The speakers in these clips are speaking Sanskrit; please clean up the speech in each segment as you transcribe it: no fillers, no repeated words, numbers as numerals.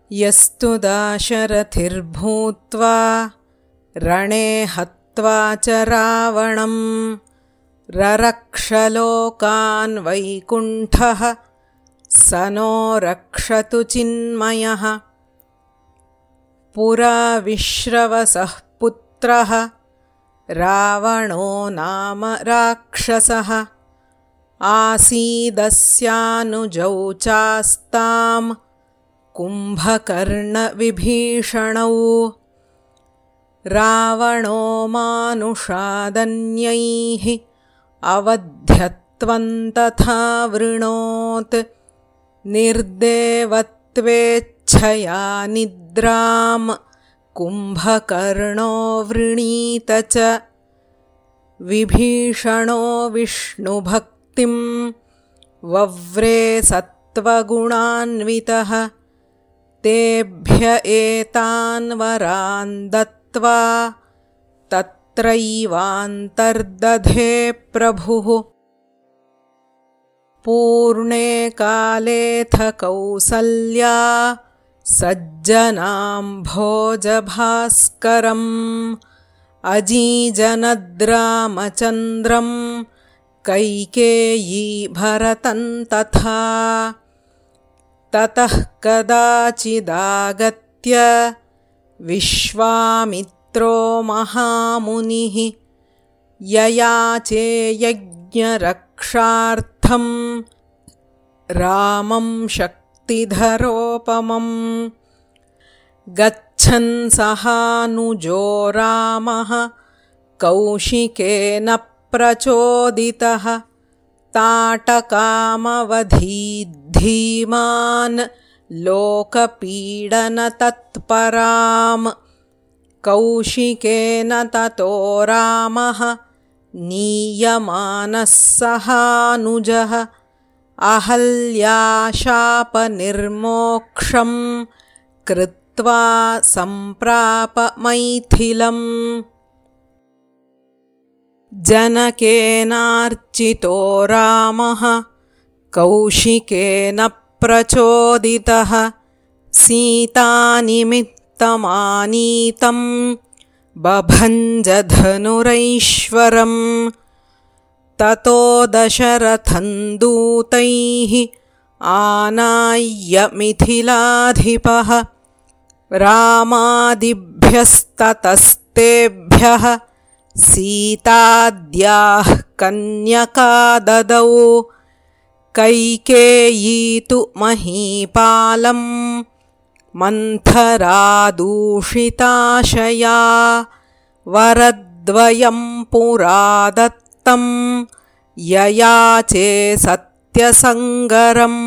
यस्तु दाशरथिर्भूत्वा रणे हत्वा च रावणं ररक्षलोकान् वैकुण्ठः स नो रक्षतु चिन्मयः। पुरा विश्रवसः पुत्रः रावणो नाम राक्षसः आसीदस्यानुजौ चास्तां कुम्भकर्णविभीषणौ। रावणो मानुषादन्यैः अवध्यत्वं तथा वृणोत् निर्देवत्वेच्छया निद्रां कुम्भकर्णो वृणीत च। विभीषणो विष्णुभक्तिं वव्रे सत्त्वगुणान्वितः तेभ्य एतान् वरान् दत्त्वा तत्रैवान्तर्दधे प्रभुः। पूर्णे कालेऽथ कौसल्या सज्जनां भोजभास्करम् अजीजनद्रामचन्द्रं कैकेयी भरतं तथा। ततः कदाचिदागत्य विश्वामित्रो महामुनिः ययाचे यज्ञरक्षार्थं रामं शक्तिधरोपमम्। गच्छन् सहानुजो रामः कौशिकेन प्रचोदितः ताटकामवधीद्धीमान् लोकपीडनतत्पराम्। कौशिकेन ततो रामः नीयमानः सहानुजः अहल्याशापनिर्मोक्षं कृत्वा सम्प्राप मैथिलम्। जनकेनार्चितो रामः कौशिकेन प्रचोदितः सीतानिमित्तमानीतं बभञ्ज धनुरैश्वरम्। ततो दशरथं दूतैः आनाय्य मिथिलाधिपः रामादिभ्यस्ततस्तेभ्यः सीताद्याः कन्यका ददौ। कैकेयी तु महीपालं मन्थरादूषिताशया वरद्वयं पुरा दत्तं ययाचे सत्यसङ्गरम्।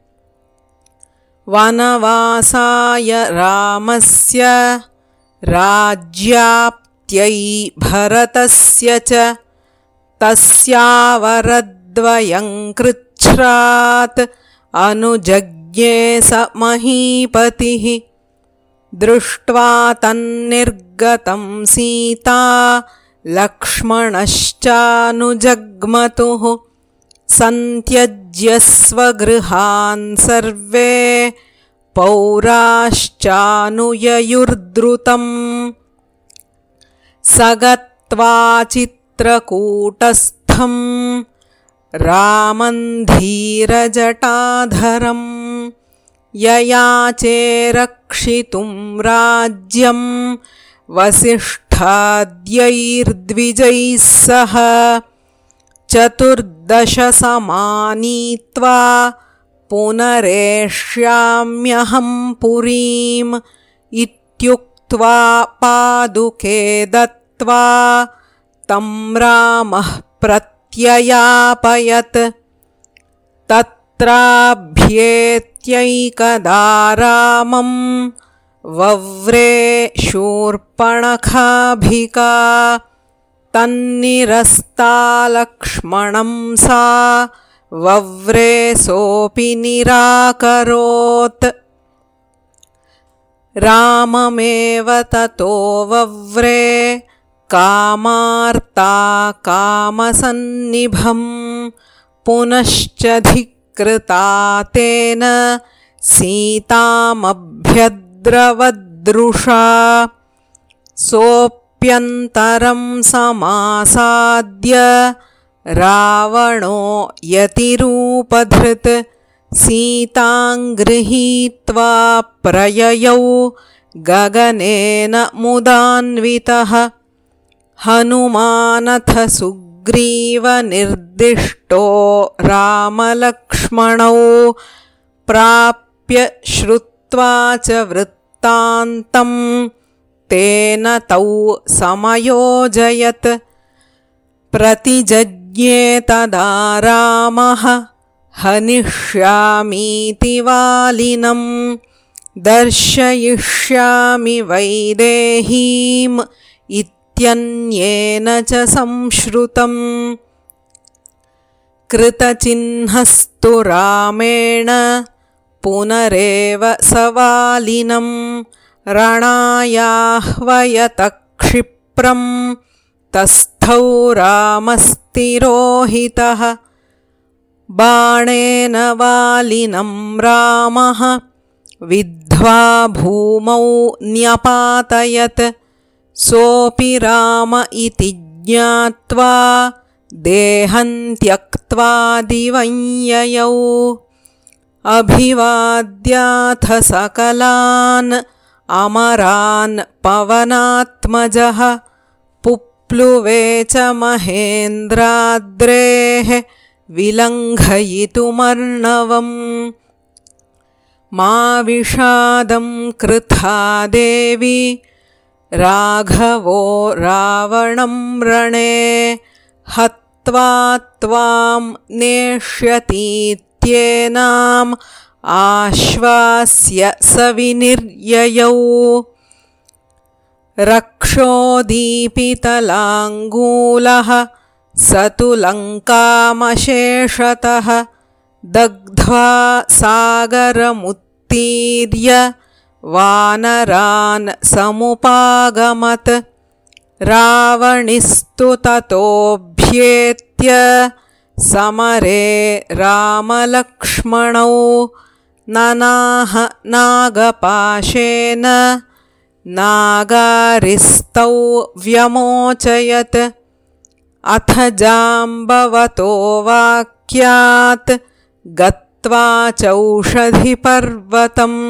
वनवासाय रामस्य राज्याप्त्यै भरतस्य च तस्यावरद्वयं कृच्छ्रात् अनुजज्ञे स महीपतिः। दृष्ट्वा तन्निर्गतं सीता लक्ष्मणश्चानुजग्मतुः सन्त्यज्य स्वगृहान् सर्वे पौराश्चानुययुर्द्रुतम्। स गत्वा चित्रकूटस्थं रामं धीरजटाधरं ययाचे रक्षितुं राज्यं वसिष्ठाद्यैर्द्विजैः सह। 14 समानीत्वा पुनरेष्याम्यहं पुरीम् इत्युक्त्वा पादुके दत्त्वा तं रामः प्रत्ययापयत्। तत्राभ्येत्यैकदा रामं वव्रे शूर्पणखाभिका तन्निरस्ता लक्ष्मणं सा वव्रे सोऽपि निराकरोत्। राममेव ततो वव्रे कामार्ता कामसन्निभं पुनश्च धिक्कृता तेन सीतामभ्यद्रवदृषा सोऽप्यन्तरं समासाद्य रावणो यतिरूपधृत् सीतां गृहीत्वा प्रययौ गगनेन मुदान्वितः हनुमानथ सुग्रीवनिर्दिष्टो रामलक्ष्मणौ प्राप्य श्रुत्वा च वृत्तान्तं तेन तौ समयोजयत् प्रतिजज्ञे तदा रामः हनिष्यामीति वालिनं दर्शयिष्यामि वैदेहीम् इत्यन्येन च संश्रुतम् कृतचिह्नस्तु रामेण पुनरेव सवालिनं रणायाह्वयतः क्षिप्रं तस्थौ रामस्तिरोहितः बाणेन वालिनं रामः विद्ध्वा भूमौ न्यपातयत् सोऽपि राम इति ज्ञात्वा देहं त्यक्त्वा दिवं ययौ अभिवाद्याथ सकलान् अमरान् पवनात्मजः पुप्लुवे च महेन्द्राद्रेः विलङ्घयितुमर्णवम् मा विषादं कृथा देवि राघवो रावणं रणे हत्वा त्वां नेष्यतीत्येनाम् आश्वास्य सविनिर्ययौ रक्षोदीपितलाङ्गूलः स तु लङ्कामशेषतः दग्ध्वा सागरमुत्तीर्य वानरान् समुपागमत् रावणिस्तु ततोऽभ्येत्य समरे रामलक्ष्मणौ ननाह नागपाशेन नागारिस्तौ व्यमोचयत् अथ जाम्बवतो वाक्यात् गत्वा चौषधिपर्वतम्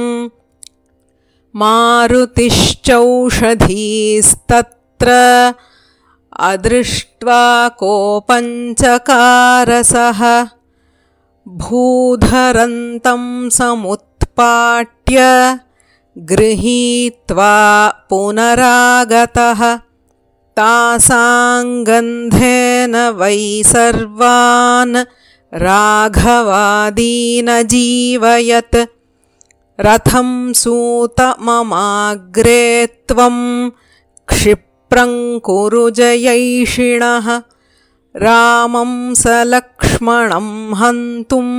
मारुतिश्चौषधीस्तत्र अदृष्ट्वा कोपञ्चकारसः भूधरन्तं समुत्पाट्य गृहीत्वा पुनरागतः तासां गन्धेन वै सर्वान् राघवादीन् जीवयत् रथं सूतममाग्रे त्वं क्षिप्रं कुरु जयैषिणः रामं स लक्ष्मणं हन्तुं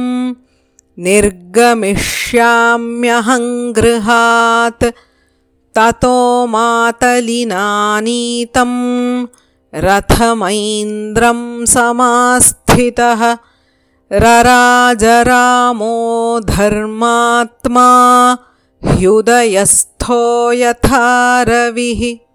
निर्गमिष्याम्यहं गृहात् ततो मातलिनानीतं रथमैन्द्रं समास्थितः रराजरामो धर्मात्मा ह्युदयस्थो यथा रविः।